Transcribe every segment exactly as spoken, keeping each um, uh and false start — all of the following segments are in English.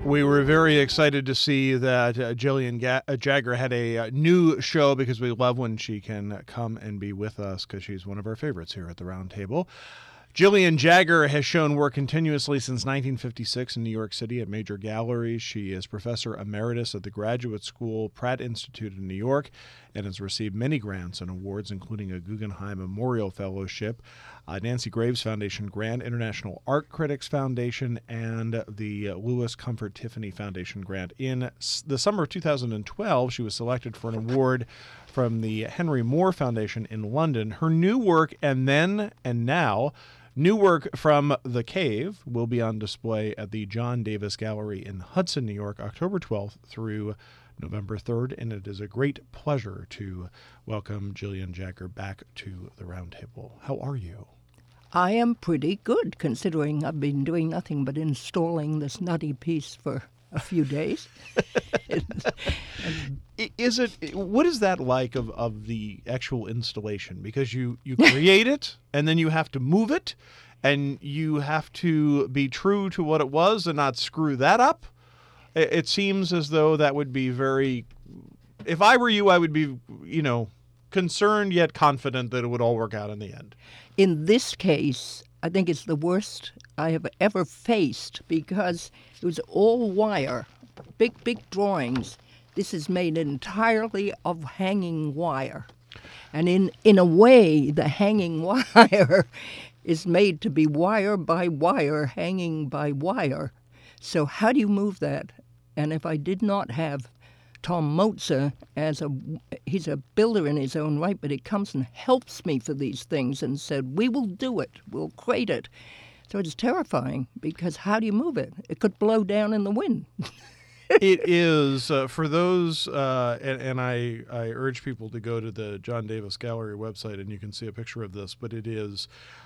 We were very excited to see that uh, Jillian Ga- uh, Jagger had a uh, new show, because we love when she can come and be with us, because she's one of our favorites here at the Round Table. Jillian Jagger has shown work continuously since nineteen fifty-six in New York City at major galleries. She is professor emeritus at the Graduate School Pratt Institute in New York and has received many grants and awards, including a Guggenheim Memorial Fellowship, a Nancy Graves Foundation grant, International Art Critics Foundation, and the Louis Comfort Tiffany Foundation grant. In the summer of two thousand twelve, she was selected for an award from the Henry Moore Foundation in London. Her new work, And Then and Now, new work from The Cave, will be on display at the John Davis Gallery in Hudson, New York, October twelfth through November third, and it is a great pleasure to welcome Jillian Jagger back to the Round Table. How are you? I am pretty good, considering I've been doing nothing but installing this nutty piece for a few days. Is it, what is that like of, of the actual installation? Because you, you create it, and then you have to move it, and you have to be true to what it was and not screw that up. It, it seems as though that would be very, if I were you, I would be, you know, concerned yet confident that it would all work out in the end. In this case, I think it's the worst I have ever faced, because it was all wire, big, big drawings. This is made entirely of hanging wire. And in, in a way, the hanging wire is made to be wire by wire, hanging by wire. So how do you move that? And if I did not have Tom Motzer, as a, he's a builder in his own right, but he comes and helps me for these things and said, we will do it, we'll create it. So it's terrifying, because how do you move it? It could blow down in the wind. It is, uh, for those, uh, and, and I, I urge people to go to the John Davis Gallery website, and you can see a picture of this, but it is,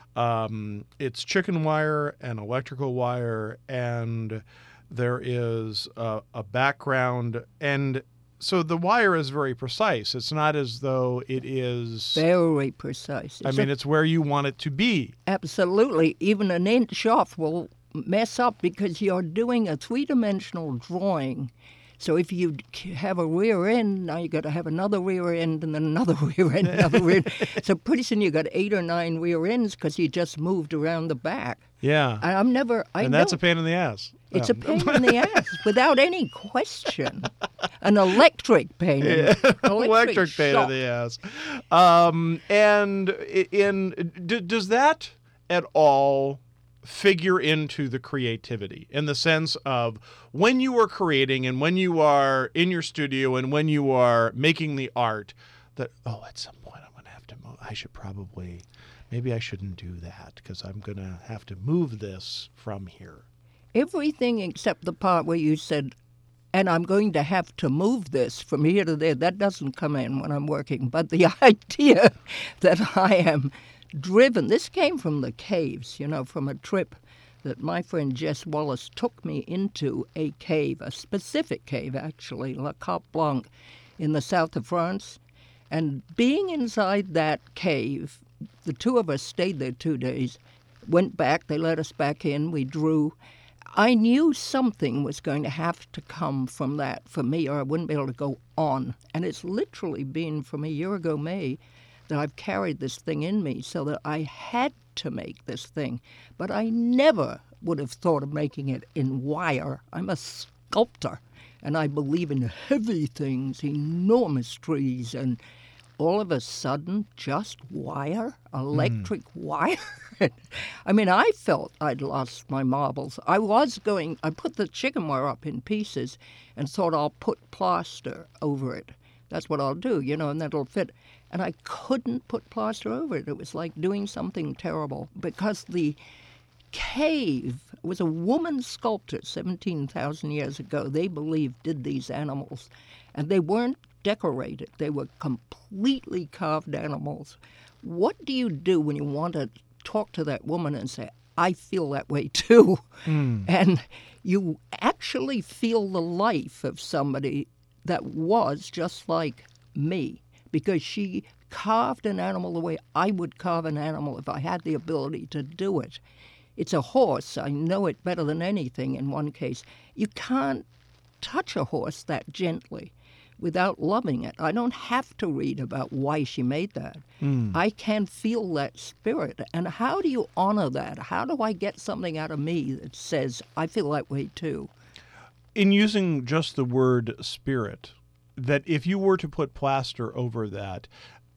um, it's chicken wire and electrical wire, and there is a, a background, and so the wire is very precise. It's not as though it is... Very precise. I It's mean, a, it's where you want it to be. Absolutely. Even an inch off will mess up, because you're doing a three-dimensional drawing. So if you have a rear end, now you got to have another rear end, and then another rear end, another rear end. So pretty soon you got eight or nine rear ends, because you just moved around the back. Yeah. I, I'm never... I and that's don't- a pain in the ass. It's Um, a pain in the ass, without any question. An electric pain. in- Yeah, electric electric pain shock. in the ass. Um, and in d- does that at all figure into the creativity, in the sense of when you are creating and when you are in your studio and when you are making the art, that, oh, at some point I'm going to have to move. I should probably, maybe I shouldn't do that, because I'm going to have to move this from here. Everything except the part where you said, and I'm going to have to move this from here to there, that doesn't come in when I'm working. But the idea that I am driven, this came from the caves, you know, from a trip that my friend Jess Wallace took me into, a cave, a specific cave, actually, La Carte Blanche, in the south of France. And being inside that cave, the two of us stayed there two days, went back, they let us back in, we drew. I knew something was going to have to come from that for me, or I wouldn't be able to go on. And it's literally been from a year ago May that I've carried this thing in me, so that I had to make this thing. But I never would have thought of making it in wire. I'm a sculptor, and I believe in heavy things, enormous trees, and all of a sudden, just wire, electric mm. wire. I mean, I felt I'd lost my marbles. I was going, I put the chicken wire up in pieces and thought I'll put plaster over it. That's what I'll do, you know, and that'll fit. And I couldn't put plaster over it. It was like doing something terrible, because the cave was a woman sculptor seventeen thousand years ago, they believed, did these animals. And they weren't decorated. They were completely carved animals. What do you do when you want to talk to that woman and say, I feel that way too? Mm. And you actually feel the life of somebody that was just like me, because she carved an animal the way I would carve an animal if I had the ability to do it. it's a horse. I know it better than anything in one case. You can't touch a horse that gently without loving it. I don't have to read about why she made that. Mm. I can feel that spirit. And how do you honor that? How do I get something out of me that says, I feel that way too? In using just the word spirit, that if you were to put plaster over that,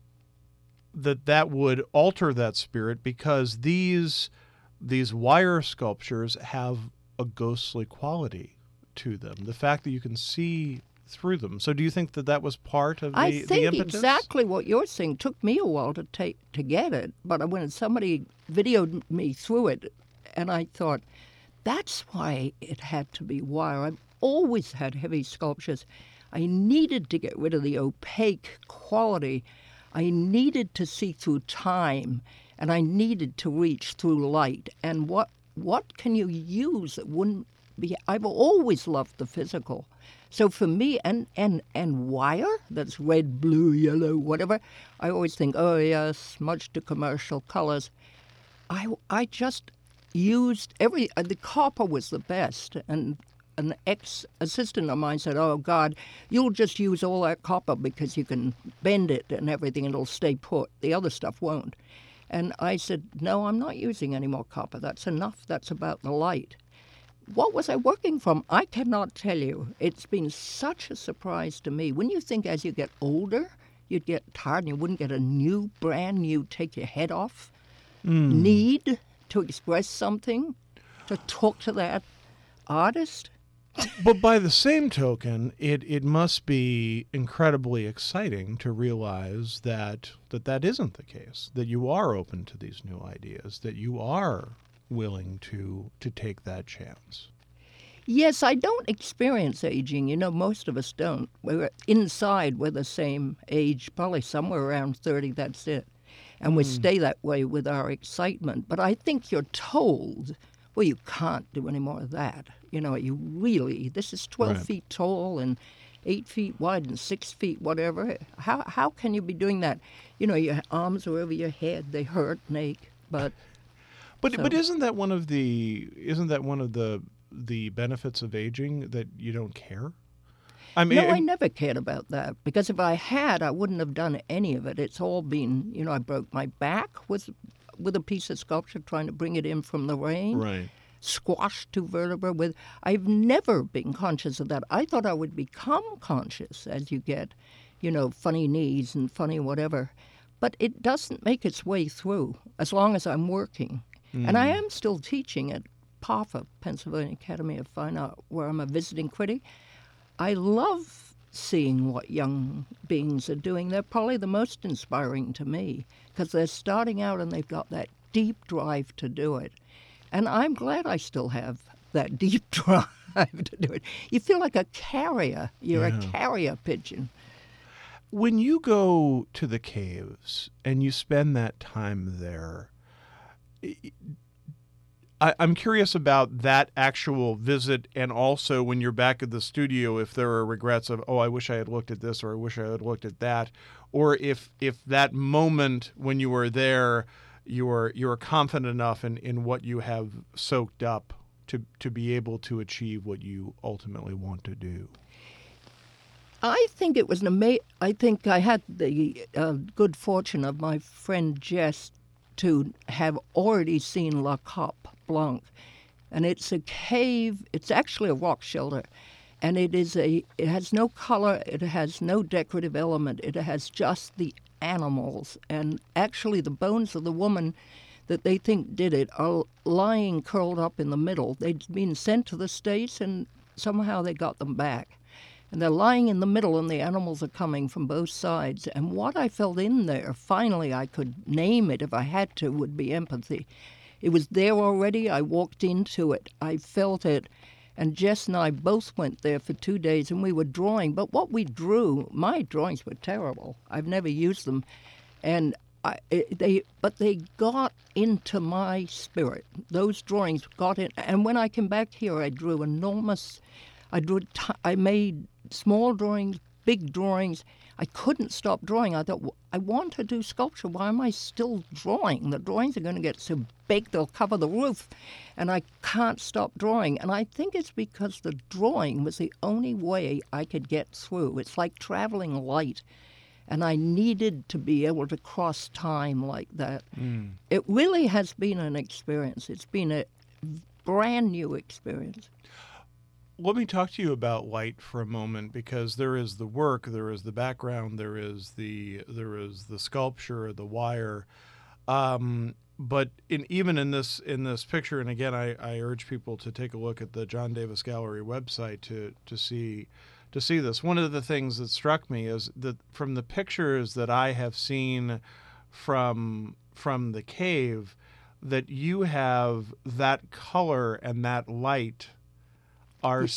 that that would alter that spirit, because these these wire sculptures have a ghostly quality to them. The fact that you can see through them. So do you think that that was part of the, I the think impetus? Exactly what you're saying. It took me a while to take to get it, but when somebody videoed me through it, and I thought, that's why it had to be wire. I've always had heavy sculptures. I needed to get rid of the opaque quality. I needed to see through time, and I needed to reach through light. And what what can you use that wouldn't be? I've always loved the physical. So for me, and, and, and wire, that's red, blue, yellow, whatever, I always think, oh yes, much to commercial colors. I, I just used every, uh, the copper was the best. And an ex-assistant of mine said, oh God, you'll just use all that copper because you can bend it and everything, and it'll stay put. The other stuff won't. And I said, no, I'm not using any more copper. That's enough. That's about the light. What was I working from? I cannot tell you. It's been such a surprise to me. When you think as you get older, you'd get tired and you wouldn't get a new, brand new, take your head off mm. need to express something, to talk to that artist. But by the same token, it, it must be incredibly exciting to realize that, that that isn't the case, that you are open to these new ideas, that you are willing to to take that chance. Yes, I don't experience aging. You know, most of us don't. We're inside, we're the same age, probably somewhere around thirty, that's it. And mm. we stay that way with our excitement. But I think you're told, well, you can't do any more of that. You know, you really, this is twelve right. feet tall and eight feet wide and six feet whatever. How how can you be doing that? You know, your arms are over your head, they hurt and ache, but... But So. but isn't that one of the isn't that one of the the benefits of aging, that you don't care? I mean, no, I never cared about that, because if I had, I wouldn't have done any of it. It's all been, you know, I broke my back with with a piece of sculpture trying to bring it in from the rain. Right. Squashed two vertebrae with. I've never been conscious of that. I thought I would become conscious as you get, you know, funny knees and funny whatever, but it doesn't make its way through as long as I'm working. Mm. And I am still teaching at P A F A, Pennsylvania Academy of Fine Art, where I'm a visiting critic. I love seeing what young beings are doing. They're probably the most inspiring to me, because they're starting out and they've got that deep drive to do it. And I'm glad I still have that deep drive to do it. You feel like a carrier. You're yeah. a carrier pigeon. When you go to the caves and you spend that time there, I, I'm curious about that actual visit, and also when you're back at the studio, if there are regrets of, oh, I wish I had looked at this, or I wish I had looked at that, or if if that moment when you were there, you were you were confident enough in, in what you have soaked up to to be able to achieve what you ultimately want to do. I think it was an amazing. I think I had the uh, good fortune of my friend Jess to have already seen La Coppe Blanc. And it's a cave, it's actually a rock shelter. And it is a, it has no color, it has no decorative element, it has just the animals. And actually the bones of the woman that they think did it are lying curled up in the middle. They'd been sent to the States and somehow they got them back. And they're lying in the middle, and the animals are coming from both sides. And what I felt in there, finally I could name it if I had to, would be empathy. It was there already. I walked into it. I felt it. And Jess and I both went there for two days, and we were drawing. But what we drew, my drawings were terrible. I've never used them. And I, it, they, but they got into my spirit. Those drawings got in. And when I came back here, I drew enormous... I drew. T- I made small drawings, big drawings. I couldn't stop drawing. I thought, I want to do sculpture. Why am I still drawing? The drawings are going to get so big they'll cover the roof. And I can't stop drawing. And I think it's because the drawing was the only way I could get through. It's like traveling light. And I needed to be able to cross time like that. Mm. It really has been an experience. It's been a brand new experience. Let me talk to you about light for a moment, because there is the work, there is the background, there is the there is the sculpture, the wire. Um, but in, even in this in this picture, and again, I, I urge people to take a look at the John Davis Gallery website to to see to see this. One of the things that struck me is that from the pictures that I have seen from from the cave, that you have that color and that light are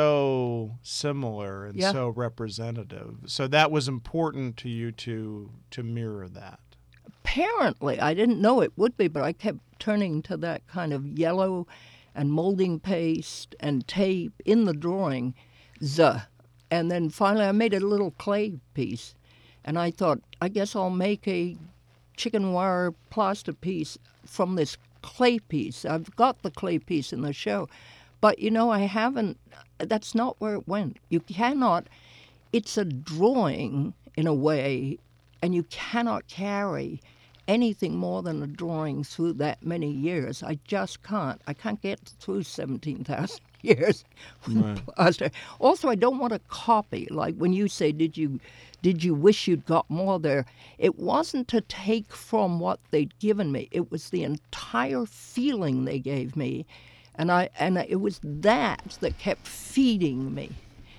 so similar and yeah. so representative. So that was important to you to to mirror that. Apparently, I didn't know it would be, but I kept turning to that kind of yellow and molding paste and tape in the drawing. Z. And then finally I made a little clay piece. And I thought, I guess I'll make a chicken wire plaster piece from this clay piece. I've got the clay piece in the show. But, you know, I haven't, that's not where it went. You cannot, it's a drawing in a way, and you cannot carry anything more than a drawing through that many years. I just can't. I can't get through seventeen thousand years with right. plaster. Also, I don't want to copy. Like when you say, did you, did you wish you'd got more there? It wasn't to take from what they'd given me. It was the entire feeling they gave me. And I and it was that that kept feeding me.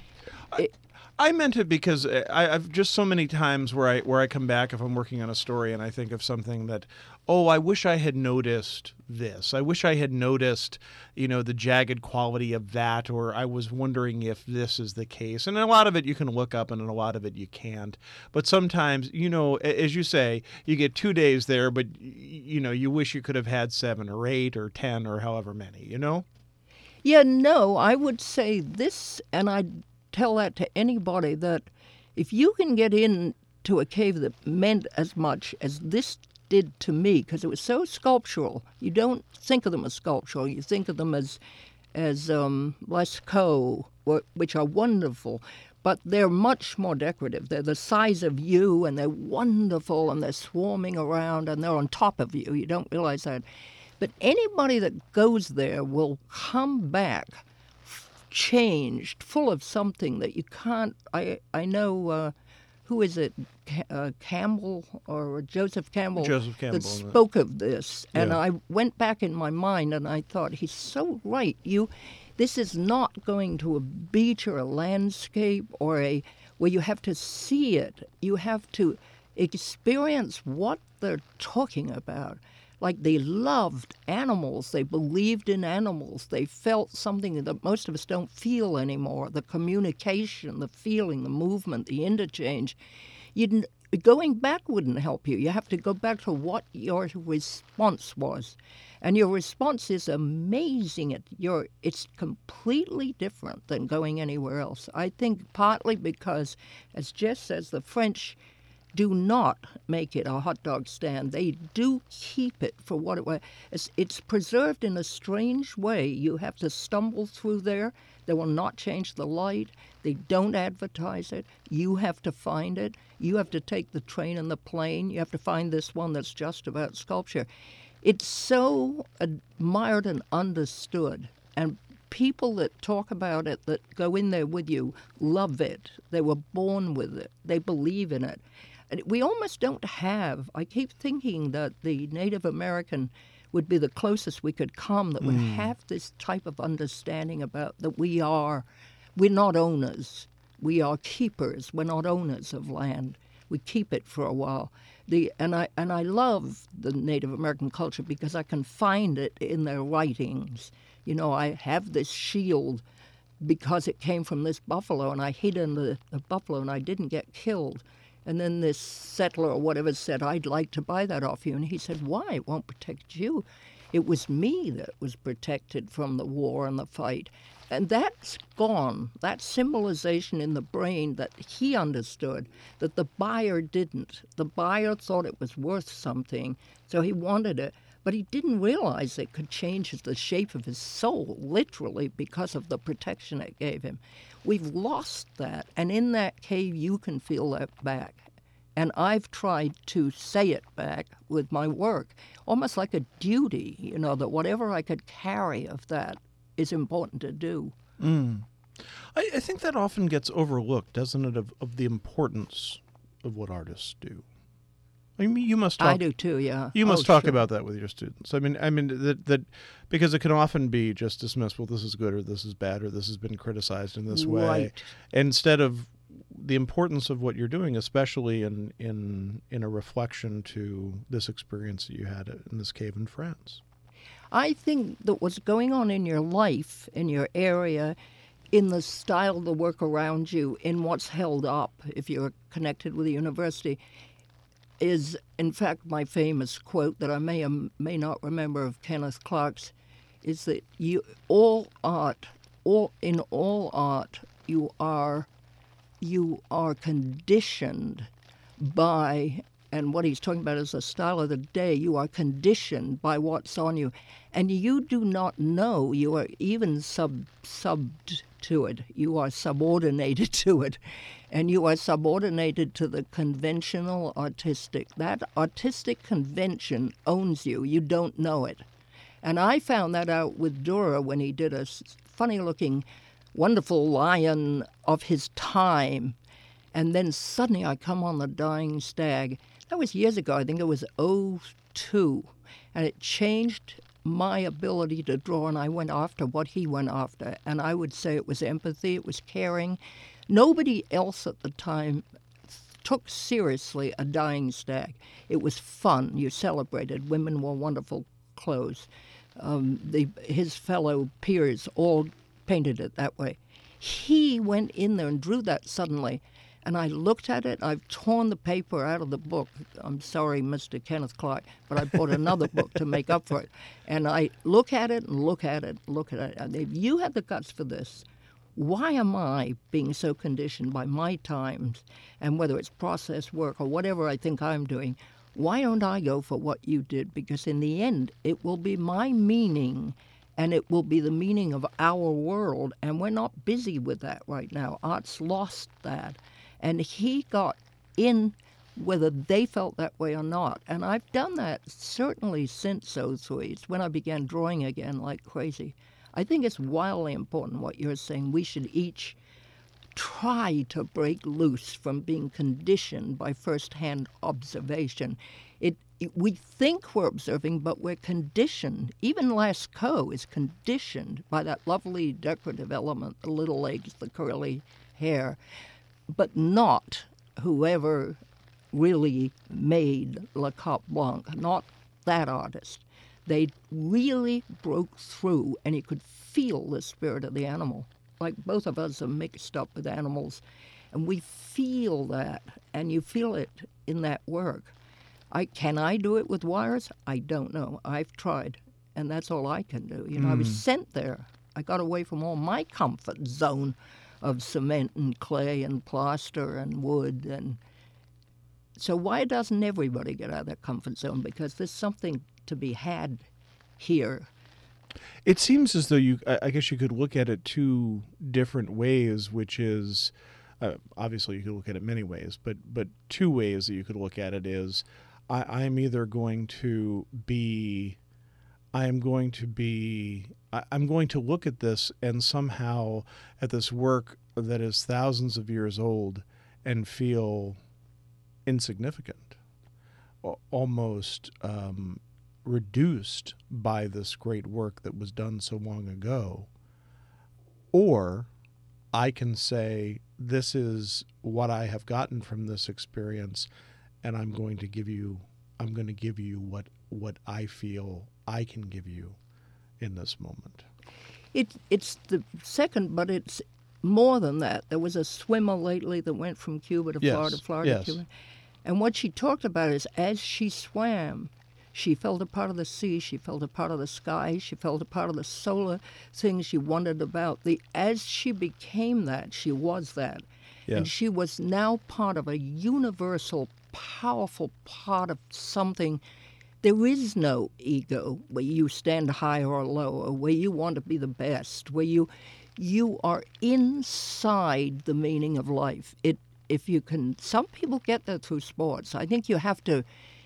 It, I meant it because I, I've just so many times where I where I come back if I'm working on a story and I think of something that, oh, I wish I had noticed this. I wish I had noticed, you know, the jagged quality of that, or I was wondering if this is the case. And a lot of it you can look up, and a lot of it you can't. But sometimes, you know, as you say, you get two days there, but you know, you wish you could have had seven or eight or ten or however many. You know? Yeah, no, I would say this, and I. tell that to anybody, that if you can get into a cave that meant as much as this did to me, because it was so sculptural, you don't think of them as sculptural, you think of them as as um, Lascaux, which are wonderful, but they're much more decorative. They're the size of you, and they're wonderful, and they're swarming around, and they're on top of you. You don't realize that. But anybody that goes there will come back changed, full of something that you can't. I I know uh, who is it, uh, Campbell or Joseph Campbell, Joseph Campbell that spoke of this, and yeah. I went back in my mind and I thought, he's so right. You, this is not going to a beach or a landscape or a where you have to see it. You have to experience what they're talking about. Like they loved animals, they believed in animals, they felt something that most of us don't feel anymore, the communication, the feeling, the movement, the interchange. You'd, going back wouldn't help you. You have to go back to what your response was. And your response is amazing. It, your, it's completely different than going anywhere else. I think partly because, as Jess says, the French do not make it a hot dog stand. They do keep it for what it was. It's, it's preserved in a strange way. You have to stumble through there. They will not change the light. They don't advertise it. You have to find it. You have to take the train and the plane. You have to find this one that's just about sculpture. It's so admired and understood. And people that talk about it, that go in there with you, love it. They were born with it. They believe in it. And we almost don't have, I keep thinking that the Native American would be the closest we could come that would mm. have this type of understanding about that we are, we're not owners. We are keepers. We're not owners of land. We keep it for a while. The and I and I love the Native American culture because I can find it in their writings. You know, I have this shield because it came from this buffalo, and I hid in the, the buffalo, and I didn't get killed. And then this settler or whatever said, I'd like to buy that off you. And he said, why? It won't protect you. It was me that was protected from the war and the fight. And that's gone. That symbolization in the brain that he understood, that the buyer didn't. The buyer thought it was worth something, so he wanted it. But he didn't realize it could change the shape of his soul, literally, because of the protection it gave him. We've lost that, and in that cave you can feel that back. And I've tried to say it back with my work, almost like a duty, you know, that whatever I could carry of that is important to do. Mm. I, I think that often gets overlooked, doesn't it, of, of the importance of what artists do. I mean, you must talk, I do too, yeah. You must oh, talk sure. about that with your students. I mean, I mean that that because it can often be just dismissed. Well, this is good, or this is bad, or this has been criticized in this way, right. instead of the importance of what you're doing, especially in in in a reflection to this experience that you had in this cave in France. I think that what's going on in your life, in your area, in the style of the work around you, in what's held up, if you're connected with a university, is, in fact, my famous quote that I may or may not remember of Kenneth Clark's, is that you all art, all in all art, you are you are conditioned by, and what he's talking about is the style of the day, you are conditioned by what's on you. And you do not know, you are even sub subbed to it. You are subordinated to it. And you are subordinated to the conventional artistic. That artistic convention owns you. You don't know it. And I found that out with Dürer when he did a funny-looking, wonderful lion of his time. And then suddenly I come on The Dying Stag. That was years ago. I think it was oh two. And it changed my ability to draw, and I went after what he went after. And I would say it was empathy, it was caring. Nobody else at the time took seriously A Dying Stag. It was fun. You celebrated. Women wore wonderful clothes. Um, the, his fellow peers all painted it that way. He went in there and drew that suddenly. And I looked at it. I've torn the paper out of the book. I'm sorry, Mister Kenneth Clark, but I bought another book to make up for it. And I look at it and look at it, look at it. And if you had the guts for this, why am I being so conditioned by my times, and whether it's process work or whatever I think I'm doing, why don't I go for what you did? Because in the end, it will be my meaning, and it will be the meaning of our world. And we're not busy with that right now. Art's lost that. And he got in whether they felt that way or not. And I've done that certainly since oh three. It's when I began drawing again like crazy. I think it's wildly important what you're saying. We should each try to break loose from being conditioned by first-hand observation. It, it, we think we're observing, but we're conditioned. Even Lascaux is conditioned by that lovely decorative element, the little legs, the curly hair, but not whoever really made Le Carte Blanche, not that artist. They really broke through, and you could feel the spirit of the animal. Like both of us are mixed up with animals, and we feel that, and you feel it in that work. I Can I do it with wires? I don't know. I've tried, and that's all I can do. You know, mm. I was sent there. I got away from all my comfort zone of cement and clay and plaster and wood. And so why doesn't everybody get out of their comfort zone? Because there's something to be had here. It seems as though you, I guess you could look at it two different ways, which is, uh, obviously you could look at it many ways, but but two ways that you could look at it is, I, I'm either going to be, I am going to be, I, I'm going to look at this and somehow at this work that is thousands of years old and feel insignificant, almost um, reduced by this great work that was done so long ago. Or I can say, this is what I have gotten from this experience, and I'm going to give you, I'm going to give you what, what I feel I can give you in this moment. It, it's the second, but it's more than that. There was a swimmer lately that went from Cuba to yes. Florida, Florida yes. to Cuba. And what she talked about is as she swam, She felt a part of the sea. She felt a part of the sky. She felt a part of the solar things. She wondered about the. As she became that, she was that, Yes. and she was now part of a universal, powerful part of something. There is no ego where you stand higher or lower, where you want to be the best, where you you are inside the meaning of life. It if you can. Some people get that through sports. I think you have to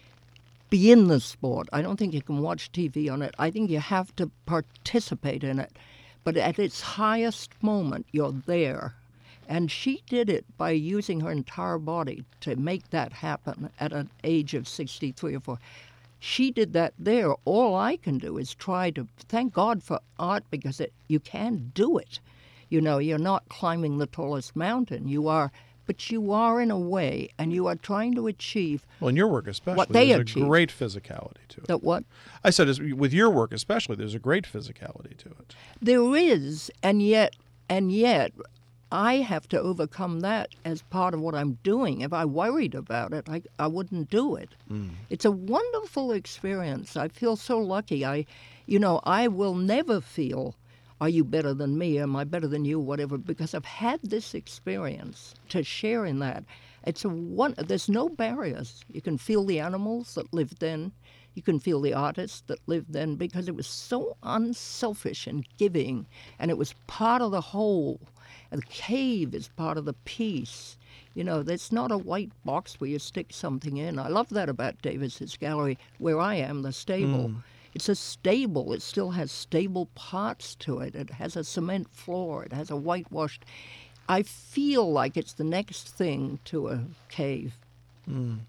be in the sport. I don't think you can watch T V on it. I think you have to participate in it. But at its highest moment, you're there. And she did it by using her entire body to make that happen at an age of sixty-three or four. She did that there. All I can do is try to thank God for art, because it, you can do it. You know, you're not climbing the tallest mountain. You are, but you are in a way, and you are trying to achieve. Well, in your work especially, what they there's achieve. a great physicality to it. That what? I said, is- with your work especially, there's a great physicality to it. There is, and yet, and yet, I have to overcome that as part of what I'm doing. If I worried about it, I, I wouldn't do it. Mm. It's a wonderful experience. I feel so lucky. I, you know, I will never feel, are you better than me? Am I better than you? Whatever, because I've had this experience to share in that. It's a one. There's no barriers. You can feel the animals that lived then. You can feel the artists that lived then, because it was so unselfish and giving, and it was part of the whole. And the cave is part of the piece. You know, there's not a white box where you stick something in. I love that about Davis's gallery, where I am, the stable. Mm. It's a stable. It still has stable parts to it. It has a cement floor. It has a whitewashed. I feel like it's the next thing to a cave. Mm.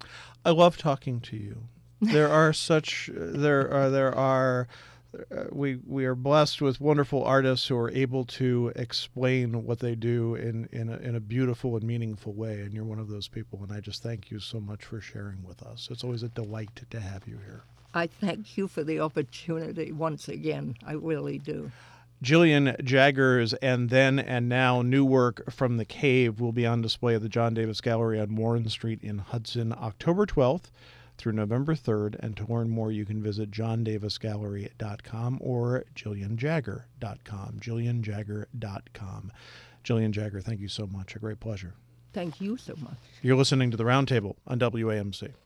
I love talking to you. There are such there are there are uh, we we are blessed with wonderful artists who are able to explain what they do in in a, in a beautiful and meaningful way, and you're one of those people. And I just thank you so much for sharing with us. It's always a delight to have you here. I thank you for the opportunity once again. I really do. Gillian Jagger's And Then and Now new work from the Cave will be on display at the John Davis Gallery on Warren Street in Hudson, October twelfth through November third. And to learn more, you can visit john davis gallery dot com or jillian jagger dot com, jillian jagger dot com. Gillian Jagger, thank you so much. A great pleasure. Thank you so much. You're listening to The Roundtable on W A M C.